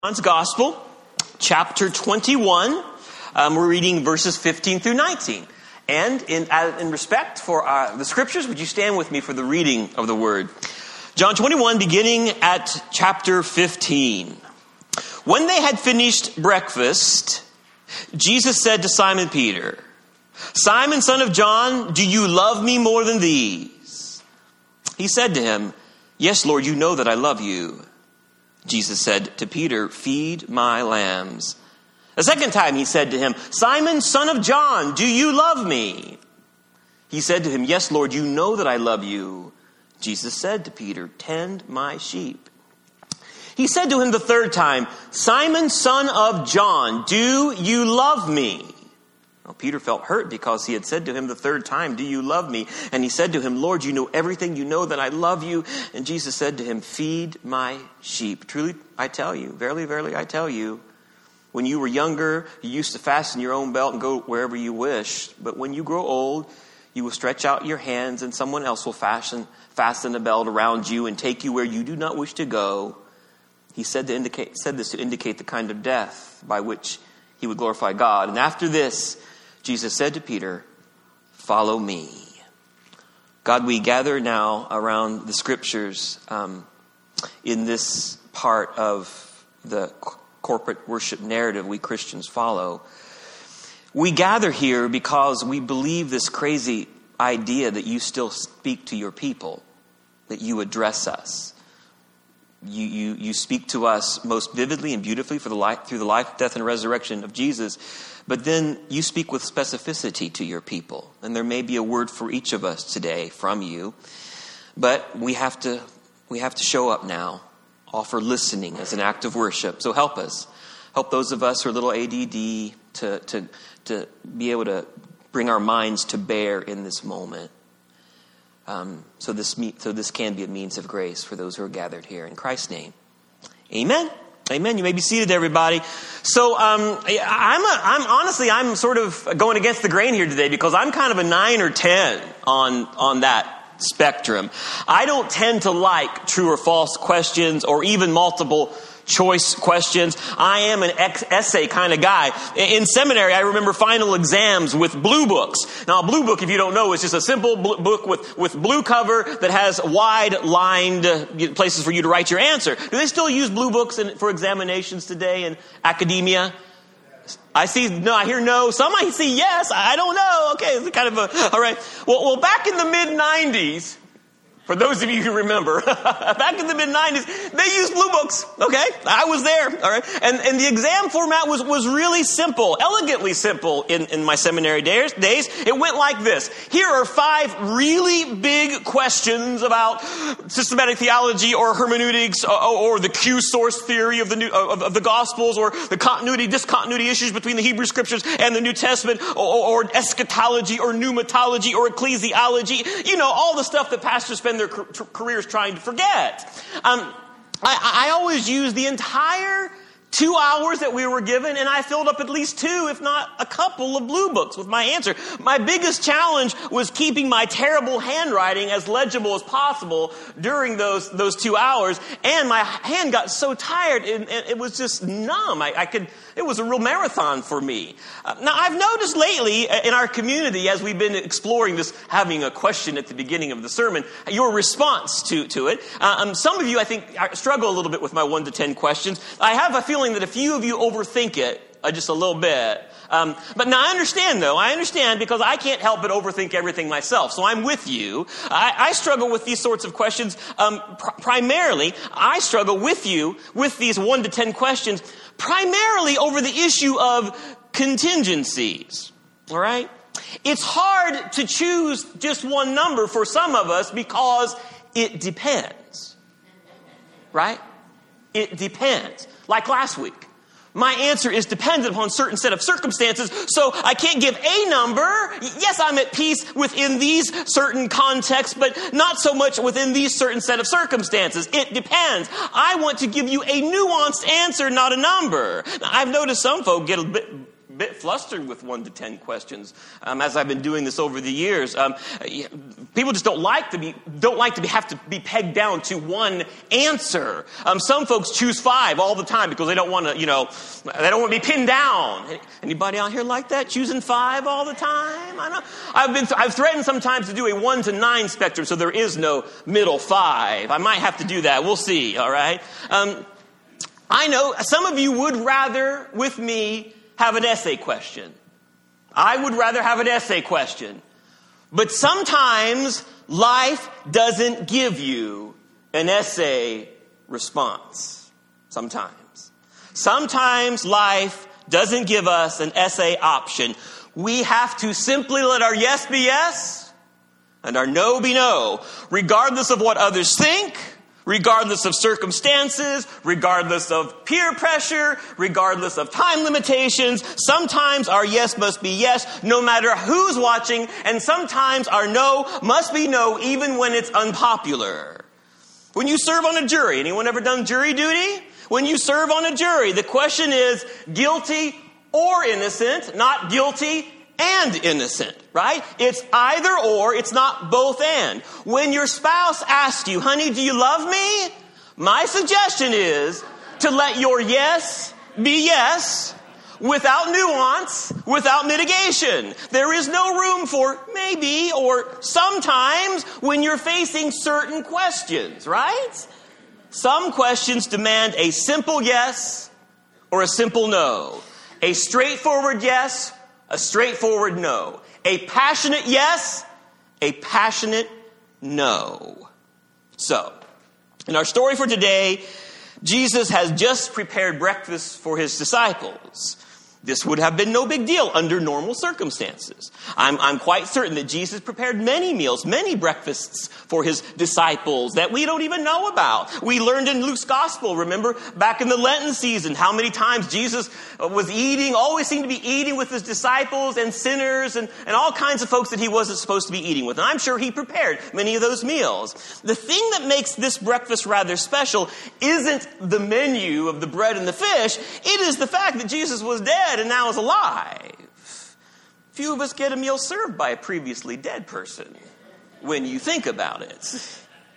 John's Gospel, chapter 21. We're reading verses 15 through 19. And in respect for the scriptures, would you stand with me for the reading of the word? John 21, beginning at chapter 15. When they had finished breakfast, Jesus said to Simon Peter, "Simon, son of John, do you love me more than these?" He said to him, "Yes, Lord, you know that I love you." Jesus said to Peter, "Feed my lambs." A second time he said to him, "Simon, son of John, do you love me?" He said to him, "Yes, Lord, you know that I love you." Jesus said to Peter, "Tend my sheep." He said to him the third time, "Simon, son of John, do you love me?" Well, Peter felt hurt because he had said to him the third time, "Do you love me?" And he said to him, "Lord, you know everything. You know that I love you." And Jesus said to him, "Feed my sheep. Truly, I tell you, verily, verily, I tell you, when you were younger, you used to fasten your own belt and go wherever you wished. But when you grow old, you will stretch out your hands and someone else will fasten a belt around you and take you where you do not wish to go." He said this to indicate the kind of death by which he would glorify God. And after this, Jesus said to Peter, "Follow me." God, we gather now around the scriptures in this part of the corporate worship narrative we Christians follow. We gather here because we believe this crazy idea that you still speak to your people, that you address us. You speak to us most vividly and beautifully through the life, death, and resurrection of Jesus. But then you speak with specificity to your people. And there may be a word for each of us today from you. But we have to show up now, offer listening as an act of worship. So help us. Help those of us who are a little ADD to be able to bring our minds to bear in this moment. So this can be a means of grace for those who are gathered here. In Christ's name, amen. Amen. You may be seated, everybody. So I'm sort of going against the grain here today because I'm kind of a 9 or 10 on that spectrum. I don't tend to like true or false questions or even multiple choice questions. I am an essay kind of guy. In seminary, I remember final exams with blue books. Now, a blue book, if you don't know, is just a simple book with blue cover that has wide lined places for you to write your answer. Do they still use blue books for examinations today in academia? I hear no. Some I see yes. I don't know. Okay, it's kind of all right. Well, back in the mid-90s, for those of you who remember, back in the mid-90s, they used blue books, okay? I was there, all right? And the exam format was really simple, elegantly simple in my seminary days. It went like this. Here are 5 really big questions about systematic theology or hermeneutics or the Q source theory of the Gospels or the discontinuity issues between the Hebrew Scriptures and the New Testament or eschatology or pneumatology or ecclesiology. You know, all the stuff that pastors spend their careers trying to forget. I always use the entire 2 hours that we were given, and I filled up at least 2, if not a couple of blue books with my answer. My biggest challenge was keeping my terrible handwriting as legible as possible during those 2 hours, and my hand got so tired, and it was just numb. It was a real marathon for me. Now, I've noticed lately in our community, as we've been exploring this, having a question at the beginning of the sermon, your response to it. Some of you, I think, struggle a little bit with my 1 to 10 questions. I have a feeling that a few of you overthink it just a little bit. But now I understand because I can't help but overthink everything myself. So I'm with you. I struggle with these sorts of questions. Primarily, I struggle with you with these 1 to 10 questions, primarily over the issue of contingencies. All right? It's hard to choose just one number for some of us because it depends. Right? It depends. Like last week. My answer is dependent upon a certain set of circumstances, so I can't give a number. Yes, I'm at peace within these certain contexts, but not so much within these certain set of circumstances. It depends. I want to give you a nuanced answer, not a number. Now, I've noticed some folk get a bit bit flustered with 1 to 10 questions as I've been doing this over the years. People just don't like to have to be pegged down to one answer. Some folks choose 5 all the time because they don't want to, they don't want to be pinned down. Anybody out here like that, choosing 5 all the time? I know. I've threatened sometimes to do a 1 to 9 spectrum, so there is no middle 5. I might have to do that. We'll see. All right. I know some of you would rather, with me, have an essay question. I would rather have an essay question. But sometimes life doesn't give you an essay response. Sometimes. Sometimes life doesn't give us an essay option. We have to simply let our yes be yes and our no be no, regardless of what others think, regardless of circumstances, regardless of peer pressure, regardless of time limitations. Sometimes our yes must be yes, no matter who's watching, and sometimes our no must be no, even when it's unpopular. When you serve on a jury, anyone ever done jury duty? When you serve on a jury, the question is guilty or innocent, not guilty and innocent, right? It's either or, it's not both and. When your spouse asks you, honey, do you love me? My suggestion is to let your yes be yes, without nuance, without mitigation. There is no room for maybe or sometimes when you're facing certain questions, right? Some questions demand a simple yes or a simple no. A straightforward yes, a straightforward no. A passionate yes, a passionate no. So, in our story for today, Jesus has just prepared breakfast for his disciples. This would have been no big deal under normal circumstances. I'm quite certain that Jesus prepared many meals, many breakfasts for his disciples that we don't even know about. We learned in Luke's gospel, remember, back in the Lenten season, how many times Jesus was eating, always seemed to be eating with his disciples and sinners and all kinds of folks that he wasn't supposed to be eating with. And I'm sure he prepared many of those meals. The thing that makes this breakfast rather special isn't the menu of the bread and the fish. It is the fact that Jesus was dead and now is alive. Few of us get a meal served by a previously dead person when you think about it.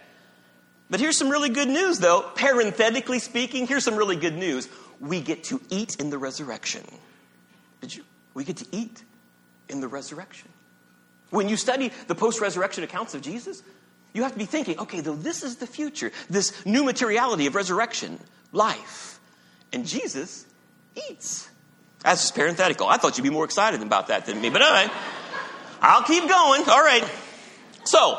But here's some really good news, though. Parenthetically speaking, here's some really good news. We get to eat in the resurrection. Did you? We get to eat in the resurrection. When you study the post-resurrection accounts of Jesus, you have to be thinking, okay, though this is the future, this new materiality of resurrection, life. And Jesus eats. That's just parenthetical. I thought you'd be more excited about that than me, but all right. I'll keep going. All right. So,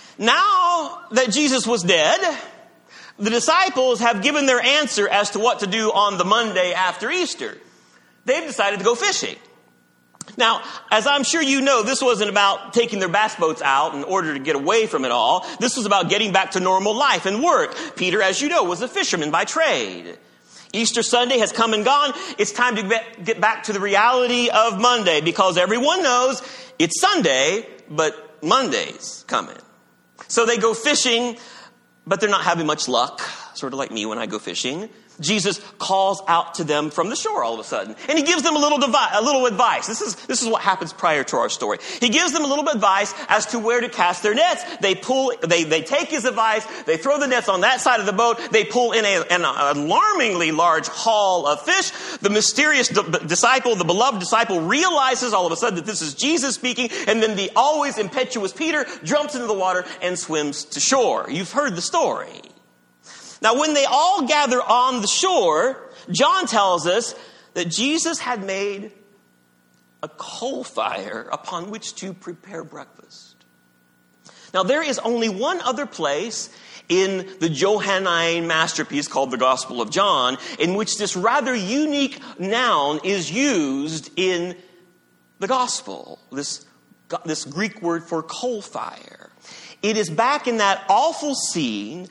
now that Jesus was dead, the disciples have given their answer as to what to do on the Monday after Easter. They've decided to go fishing. Now, as I'm sure you know, this wasn't about taking their bass boats out in order to get away from it all. This was about getting back to normal life and work. Peter, as you know, was a fisherman by trade. Easter Sunday has come and gone. It's time to get back to the reality of Monday because everyone knows it's Sunday, but Monday's coming. So they go fishing, but they're not having much luck, sort of like me when I go fishing. Jesus calls out to them from the shore all of a sudden. And he gives them a little advice. This is what happens prior to our story. He gives them a little advice as to where to cast their nets. They take his advice. They throw the nets on that side of the boat. They pull in an alarmingly large haul of fish. The mysterious disciple, the beloved disciple, realizes all of a sudden that this is Jesus speaking. And then the always impetuous Peter jumps into the water and swims to shore. You've heard the story. Now, when they all gather on the shore, John tells us that Jesus had made a coal fire upon which to prepare breakfast. Now, there is only one other place in the Johannine masterpiece called the Gospel of John in which this rather unique noun is used in the Gospel, this Greek word for coal fire. It is back in that awful scene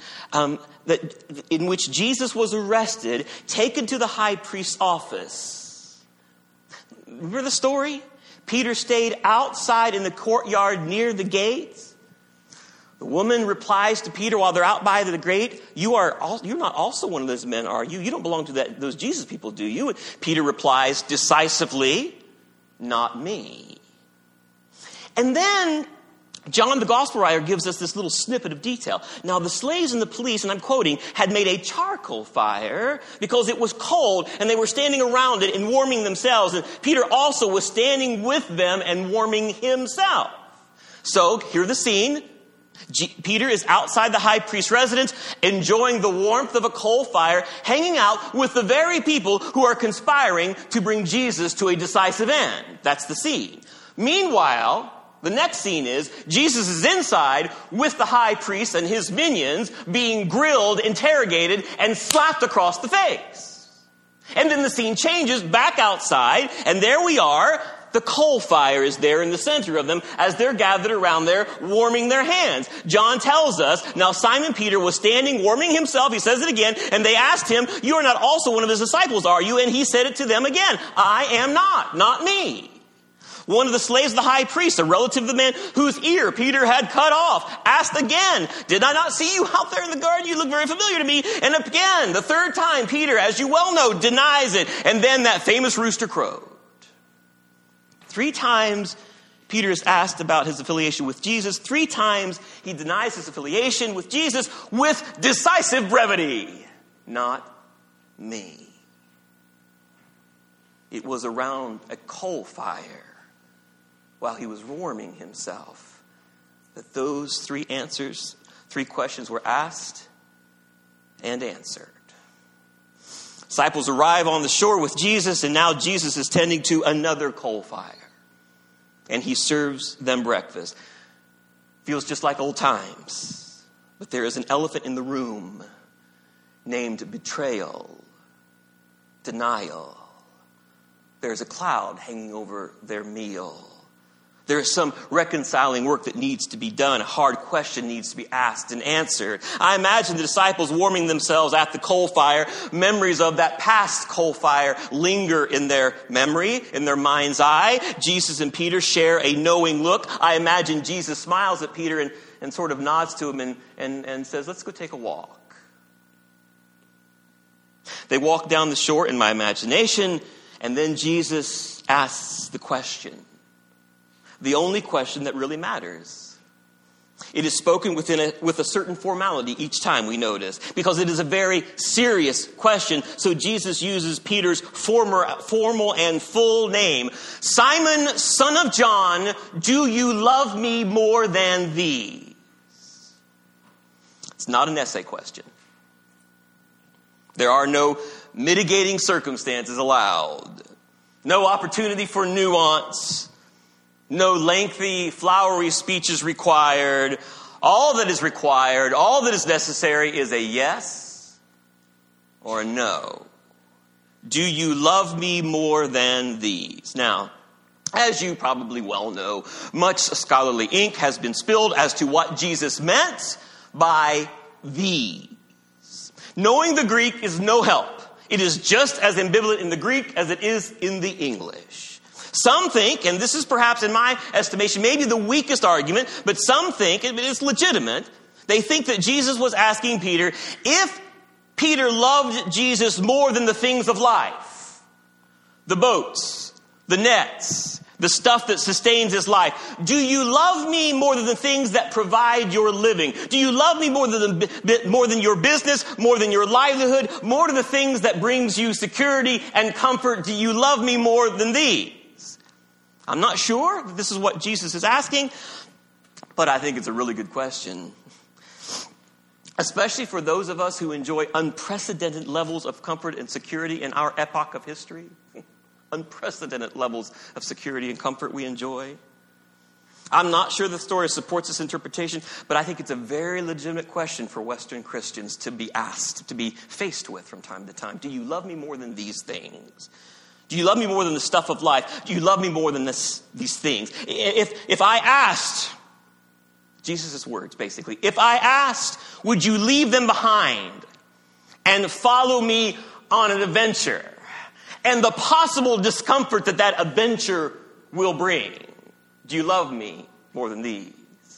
in which Jesus was arrested, taken to the high priest's office. Remember the story? Peter stayed outside in the courtyard near the gates. The woman replies to Peter while they're out by the grate, you're not also one of those men, are you? You don't belong to those Jesus people, do you? And Peter replies decisively, not me. And then John, the gospel writer, gives us this little snippet of detail. Now, the slaves and the police, and I'm quoting, had made a charcoal fire because it was cold, and they were standing around it and warming themselves. And Peter also was standing with them and warming himself. So, hear the scene. Peter is outside the high priest's residence, enjoying the warmth of a coal fire, hanging out with the very people who are conspiring to bring Jesus to a decisive end. That's the scene. Meanwhile, the next scene is Jesus is inside with the high priest and his minions being grilled, interrogated, and slapped across the face. And then the scene changes back outside, and there we are. The coal fire is there in the center of them as they're gathered around there warming their hands. John tells us, now Simon Peter was standing warming himself, he says it again, and they asked him, you are not also one of his disciples, are you? And he said it to them again, I am not me. One of the slaves of the high priest, a relative of the man whose ear Peter had cut off, asked again, did I not see you out there in the garden? You look very familiar to me. And again, the third time, Peter, as you well know, denies it. And then that famous rooster crowed. 3 times Peter is asked about his affiliation with Jesus. 3 times he denies his affiliation with Jesus with decisive brevity. Not me. It was around a coal fire while he was warming himself that those 3 questions were asked and answered. Disciples arrive on the shore with Jesus, and now Jesus is tending to another coal fire. And he serves them breakfast. Feels just like old times. But there is an elephant in the room named betrayal, denial. There's a cloud hanging over their meal. There is some reconciling work that needs to be done. A hard question needs to be asked and answered. I imagine the disciples warming themselves at the coal fire. Memories of that past coal fire linger in their memory, in their mind's eye. Jesus and Peter share a knowing look. I imagine Jesus smiles at Peter and sort of nods to him and says, let's go take a walk. They walk down the shore in my imagination, and then Jesus asks the question. The only question that really matters. It is spoken with a certain formality each time, we notice, because it is a very serious question. So Jesus uses Peter's formal and full name. Simon, son of John, do you love me more than these? It's not an essay question. There are no mitigating circumstances allowed. No opportunity for nuance. No lengthy, flowery speech is required. All that is required, all that is necessary is a yes or a no. Do you love me more than these? Now, as you probably well know, much scholarly ink has been spilled as to what Jesus meant by these. Knowing the Greek is no help. It is just as ambivalent in the Greek as it is in the English. Some think, and this is perhaps in my estimation maybe the weakest argument, but some think, and it's legitimate, they think that Jesus was asking Peter, if Peter loved Jesus more than the things of life, the boats, the nets, the stuff that sustains his life, do you love me more than the things that provide your living? Do you love me more than your business, more than your livelihood, more than the things that brings you security and comfort? Do you love me more than these? I'm not sure that this is what Jesus is asking, but I think it's a really good question. Especially for those of us who enjoy unprecedented levels of comfort and security in our epoch of history. Unprecedented levels of security and comfort we enjoy. I'm not sure the story supports this interpretation, but I think it's a very legitimate question for Western Christians to be asked, to be faced with from time to time. Do you love me more than these things? Do you love me more than the stuff of life? Do you love me more than these things? If I asked, Jesus' words basically, if I asked, would you leave them behind and follow me on an adventure and the possible discomfort that that adventure will bring? Do you love me more than these?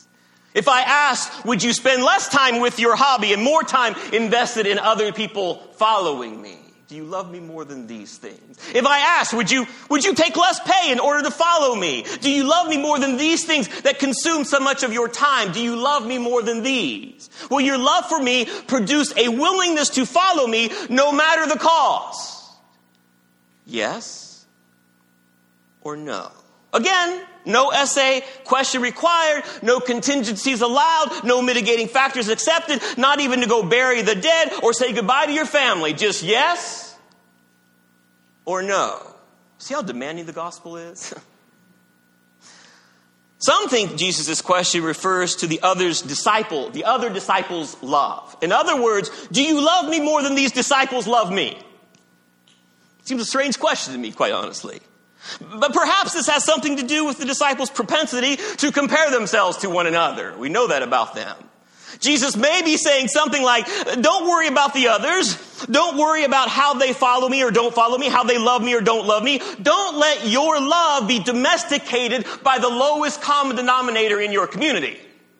If I asked, would you spend less time with your hobby and more time invested in other people following me? Do you love me more than these things? If I asked, would you take less pay in order to follow me? Do you love me more than these things that consume so much of your time? Do you love me more than these? Will your love for me produce a willingness to follow me no matter the cost? Yes or no? Again, no essay question required, no contingencies allowed, no mitigating factors accepted, not even to go bury the dead or say goodbye to your family. Just yes or no. See how demanding the gospel is? Some think Jesus' question refers to the other disciples' love. In other words, do you love me more than these disciples love me? Seems a strange question to me, quite honestly. But perhaps this has something to do with the disciples' propensity to compare themselves to one another. We know that about them. Jesus may be saying something like, don't worry about the others. Don't worry about how they follow me or don't follow me, how they love me or don't love me. Don't let your love be domesticated by the lowest common denominator in your community.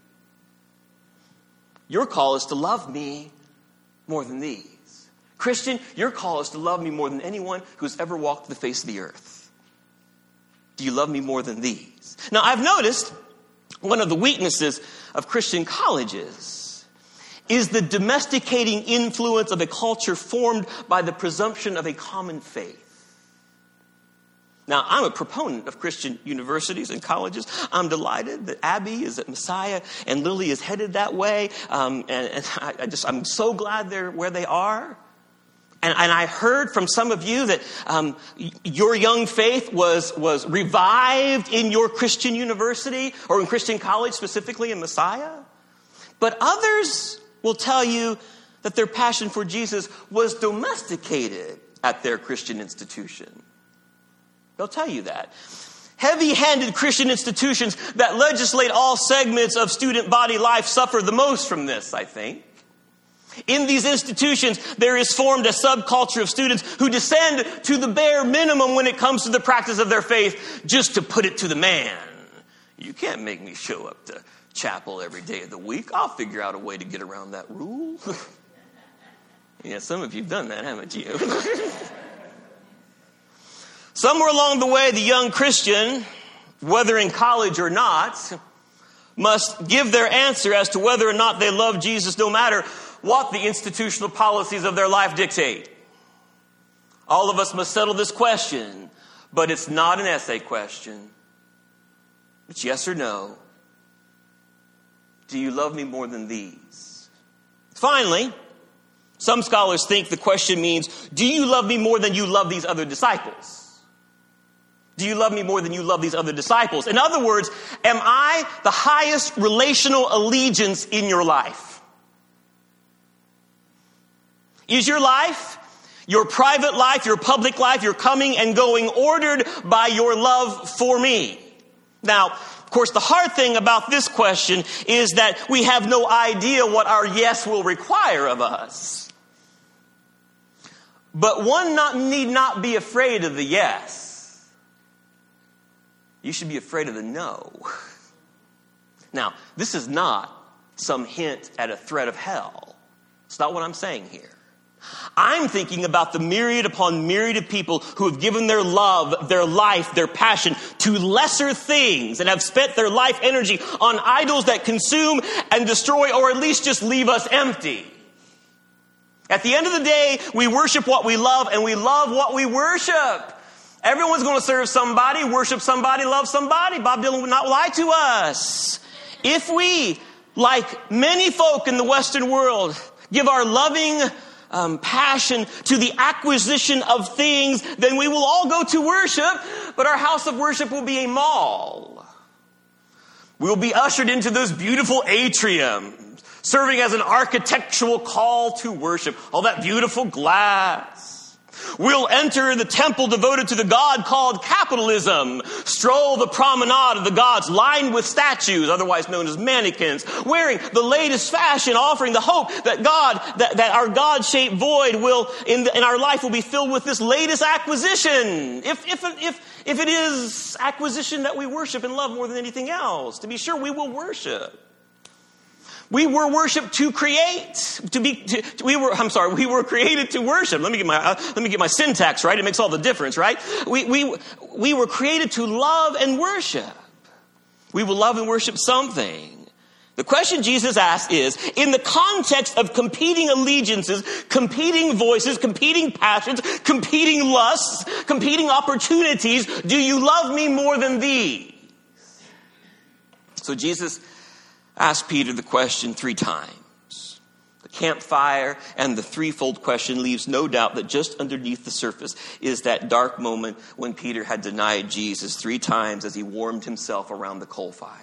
Your call is to love me more than these. Christian, your call is to love me more than anyone who's ever walked the face of the earth. Do you love me more than these? Now, I've noticed one of the weaknesses of Christian colleges is the domesticating influence of a culture formed by the presumption of a common faith. Now, I'm a proponent of Christian universities and colleges. I'm delighted that Abby is at Messiah and Lily is headed that way. I'm so glad they're where they are. And I heard from some of you that your young faith was revived in your Christian university or in Christian college, specifically in Messiah. But others will tell you that their passion for Jesus was domesticated at their Christian institution. They'll tell you that. Heavy-handed Christian institutions that legislate all segments of student body life suffer the most from this, I think. In these institutions, there is formed a subculture of students who descend to the bare minimum when it comes to the practice of their faith, just to put it to the man. You can't make me show up to chapel every day of the week. I'll figure out a way to get around that rule. Yeah, some of you have done that, haven't you? Somewhere along the way, the young Christian, whether in college or not, must give their answer as to whether or not they love Jesus no matter what the institutional policies of their life dictate. All of us must settle this question, but it's not an essay question. It's yes or no. Do you love me more than these? Finally, some scholars think the question means, do you love me more than you love these other disciples? Do you love me more than you love these other disciples? In other words, am I the highest relational allegiance in your life? Is your life, your private life, your public life, your coming and going ordered by your love for me? Now, of course, the hard thing about this question is that we have no idea what our yes will require of us. But one need not be afraid of the yes. You should be afraid of the no. Now, this is not some hint at a threat of hell. It's not what I'm saying here. I'm thinking about the myriad upon myriad of people who have given their love, their life, their passion to lesser things and have spent their life energy on idols that consume and destroy or at least just leave us empty. At the end of the day, we worship what we love and we love what we worship. Everyone's going to serve somebody, worship somebody, love somebody. Bob Dylan would not lie to us. If we, like many folk in the Western world, give our loving passion to the acquisition of things, then we will all go to worship, but our house of worship will be a mall. We will be ushered into those beautiful atriums, serving as an architectural call to worship. All that beautiful glass. We'll enter the temple devoted to the god called capitalism, stroll the promenade of the gods lined with statues, otherwise known as mannequins, wearing the latest fashion, offering the hope that that our God-shaped void will in our life will be filled with this latest acquisition. If it is acquisition that we worship and love more than anything else, to be sure we will worship. We were worshiped to create, we were created to worship. Let me get my syntax right. It makes all the difference, right? We were created to love and worship. We will love and worship something. The question Jesus asked is, in the context of competing allegiances, competing voices, competing passions, competing lusts, competing opportunities, do you love me more than these? So Jesus asked Peter the question 3 times. The campfire and the threefold question leaves no doubt that just underneath the surface is that dark moment when Peter had denied Jesus 3 times as he warmed himself around the coal fire.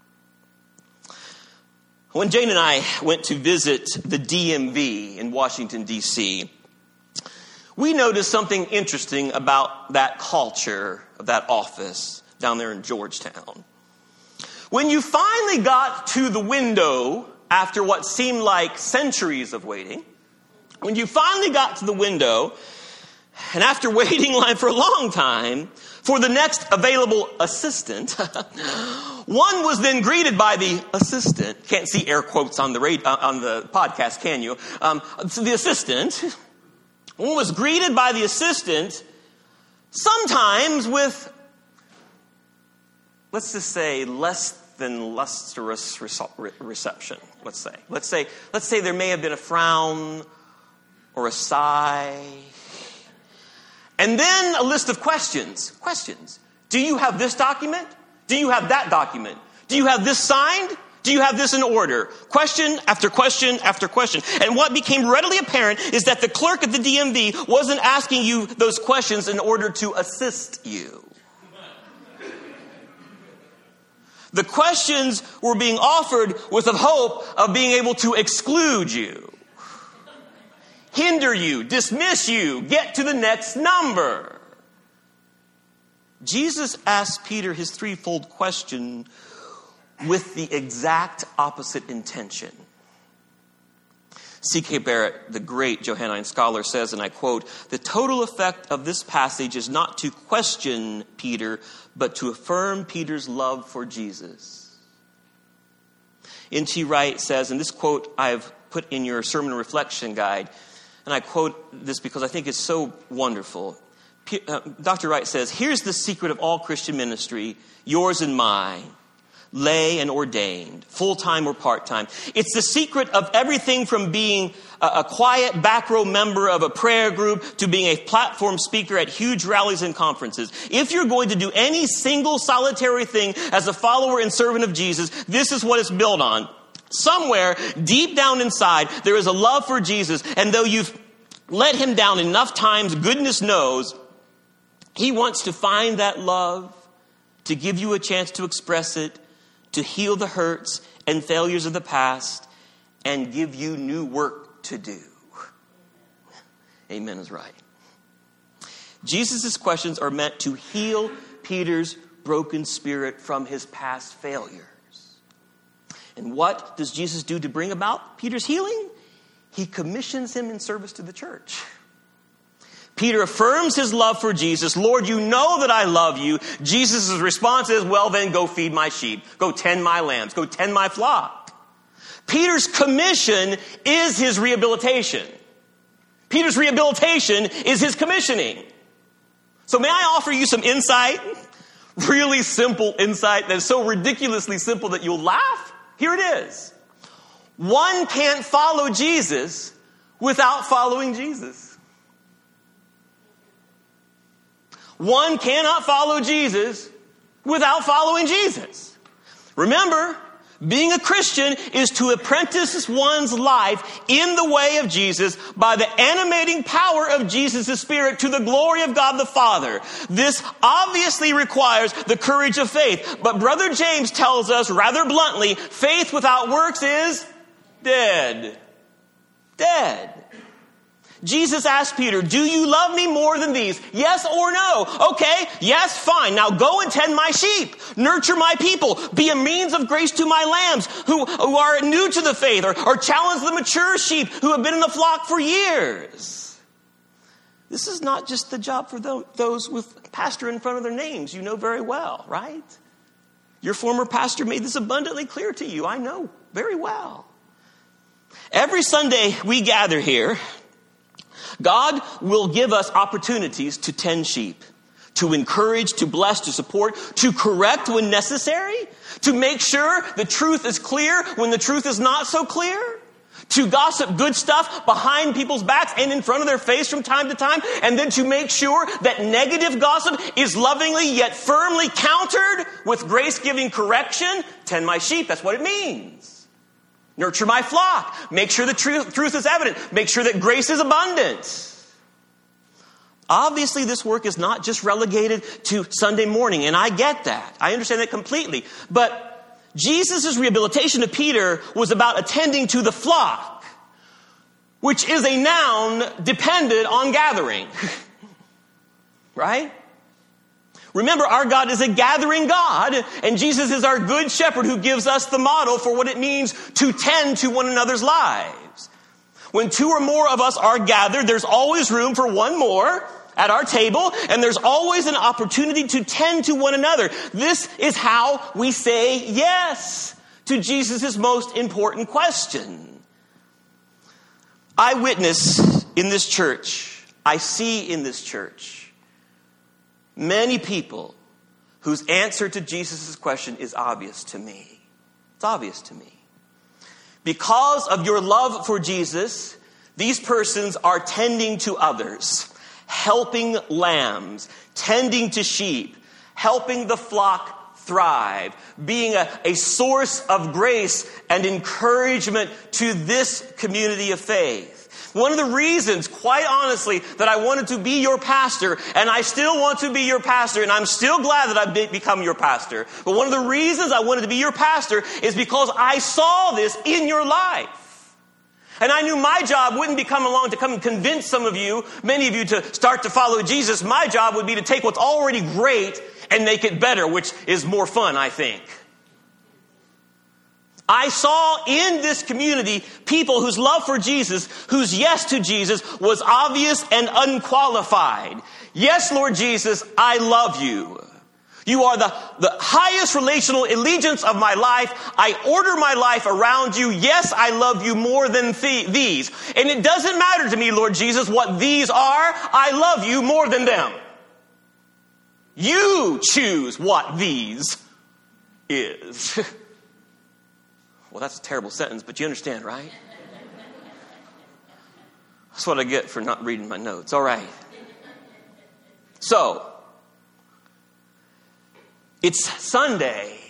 When Jane and I went to visit the DMV in Washington, D.C., we noticed something interesting about that culture of that office down there in Georgetown. When you finally got to the window after what seemed like centuries of waiting, when you finally got to the window, and after waiting in line for a long time, for the next available assistant, one was then greeted by the assistant. Can't see air quotes on the podcast, can you? So the assistant, one was greeted by the assistant, sometimes with, let's just say, less than lustrous reception. Let's say there may have been a frown or a sigh. And then a list of questions. Questions. Do you have this document? Do you have that document? Do you have this signed? Do you have this in order? Question after question after question. And what became readily apparent is that the clerk at the DMV wasn't asking you those questions in order to assist you. The questions were being offered with the hope of being able to exclude you, hinder you, dismiss you, get to the next number. Jesus asked Peter his threefold question with the exact opposite intention. C.K. Barrett, the great Johannine scholar, says, and I quote, "The total effect of this passage is not to question Peter, but to affirm Peter's love for Jesus." N.T. Wright says, and this quote I've put in your sermon reflection guide, and I quote this because I think it's so wonderful. Dr. Wright says, "Here's the secret of all Christian ministry, yours and mine, lay and ordained, full-time or part-time. It's the secret of everything from being a quiet back row member of a prayer group to being a platform speaker at huge rallies and conferences. If you're going to do any single solitary thing as a follower and servant of Jesus, this is what it's built on. Somewhere deep down inside, there is a love for Jesus, and though you've let him down enough times, goodness knows, he wants to find that love, to give you a chance to express it, to heal the hurts and failures of the past, and give you new work to do." Amen is right. Jesus' questions are meant to heal Peter's broken spirit from his past failures. And what does Jesus do to bring about Peter's healing? He commissions him in service to the church. Peter affirms his love for Jesus. "Lord, you know that I love you." Jesus' response is, "Well, then go feed my sheep. Go tend my lambs. Go tend my flock." Peter's commission is his rehabilitation. Peter's rehabilitation is his commissioning. So may I offer you some insight? Really simple insight that is so ridiculously simple that you'll laugh? Here it is. One can't follow Jesus without following Jesus. One cannot follow Jesus without following Jesus. Remember, being a Christian is to apprentice one's life in the way of Jesus by the animating power of Jesus' Spirit to the glory of God the Father. This obviously requires the courage of faith. But Brother James tells us rather bluntly, faith without works is dead. Dead. Jesus asked Peter, "Do you love me more than these? Yes or no?" Okay, yes, fine. Now go and tend my sheep. Nurture my people. Be a means of grace to my lambs who are new to the faith, or challenge the mature sheep who have been in the flock for years. This is not just the job for those with pastor in front of their names. You know very well, right? Your former pastor made this abundantly clear to you. I know very well. Every Sunday we gather here, God will give us opportunities to tend sheep, to encourage, to bless, to support, to correct when necessary, to make sure the truth is clear when the truth is not so clear, to gossip good stuff behind people's backs and in front of their face from time to time, and then to make sure that negative gossip is lovingly yet firmly countered with grace-giving correction. Tend my sheep, that's what it means. Nurture my flock. Make sure the truth is evident. Make sure that grace is abundant. Obviously, this work is not just relegated to Sunday morning, and I get that. I understand that completely. But Jesus' rehabilitation of Peter was about attending to the flock, which is a noun dependent on gathering. Right? Remember, our God is a gathering God, and Jesus is our good shepherd who gives us the model for what it means to tend to one another's lives. When two or more of us are gathered, there's always room for one more at our table, and there's always an opportunity to tend to one another. This is how we say yes to Jesus' most important question. I witness in this church, I see in this church, many people whose answer to Jesus' question is obvious to me. It's obvious to me. Because of your love for Jesus, these persons are tending to others, helping lambs, tending to sheep, helping the flock thrive, being a source of grace and encouragement to this community of faith. One of the reasons, quite honestly, that I wanted to be your pastor, and I still want to be your pastor, and I'm still glad that I've become your pastor. But one of the reasons I wanted to be your pastor is because I saw this in your life. And I knew my job wouldn't be come along to come and convince some of you, many of you, to start to follow Jesus. My job would be to take what's already great and make it better, which is more fun, I think. I saw in this community people whose love for Jesus, whose yes to Jesus was obvious and unqualified. Yes, Lord Jesus, I love you. You are the highest relational allegiance of my life. I order my life around you. Yes, I love you more than these. And it doesn't matter to me, Lord Jesus, what these are. I love you more than them. You choose what these is. Well, that's a terrible sentence, but you understand, right? That's what I get for not reading my notes. All right. So, it's Sunday,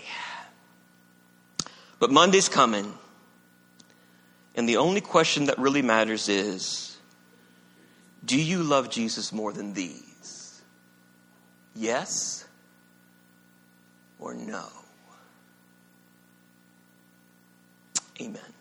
but Monday's coming, and the only question that really matters is, do you love Jesus more than these? Yes or no? Amen.